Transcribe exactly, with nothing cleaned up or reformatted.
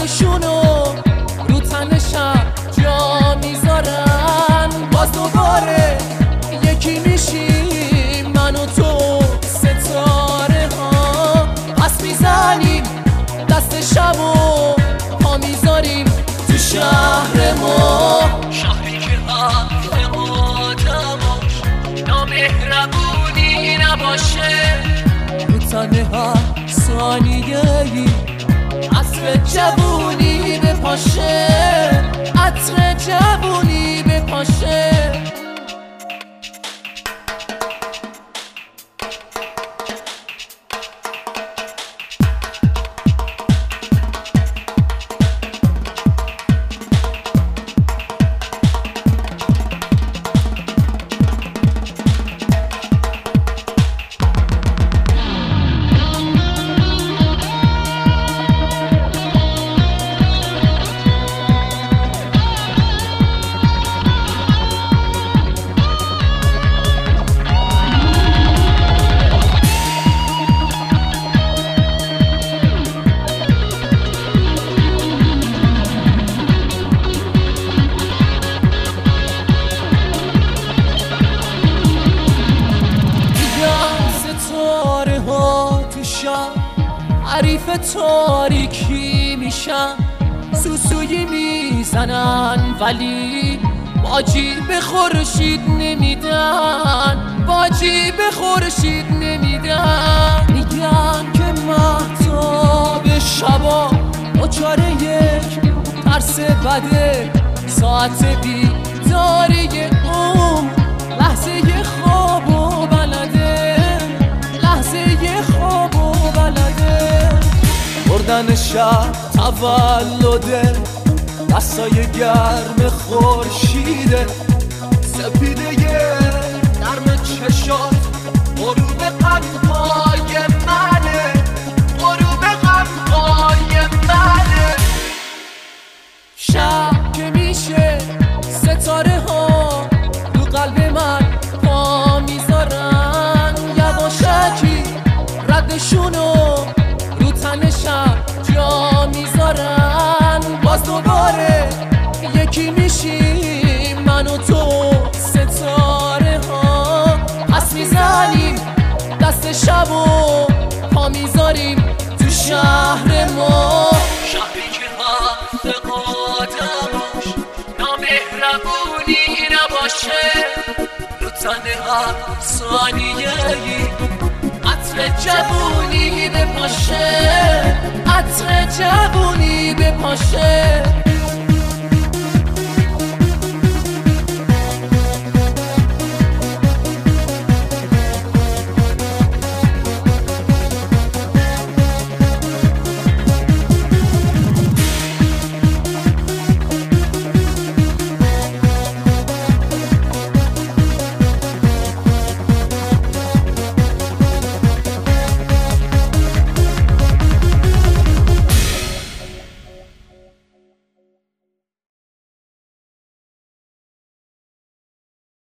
ردشونو رو تنشم جا میذارن. باز دوباره یکی میشیم من و تو ستاره ها. پس میزنیم دست شب و پا میذاریم تو شهر ما. شهری که حرف آدماش نامهربونی نباشه. رو تنه هر ثانیه ای عطر جوونی بپاشه. عطر جوونی بپاشه. حریف تاریکی میشن. سوسویی میزنن ولی باجی به خورشید نمیدن. باجی به خورشید نمیدن. میگن که مهتاب شبا دچار یک ترس بده. ساعت بیداری اون لحظه خواب و بلده. لحظه خواب و بلده. بردن شب تولده. دستای گرم خورشیده. سپیده نرم چشات غروب غمهای منه. غروب غمهای منه. شب که میشه ستاره ها رو قلب من پا میذارن. یواشکی ردشونو رو تنشم جا میذارن. باز دوباره یکی میشیم من و تو ستاره ها. پس میزنیم دست شب و پا میذاریم تو شهر ما. شهری که حرف آدماش نامهربونی نباشه. رو تنه هر ثانیه ای عطر جوونی بپاشه. عطر جوونی بپاشه.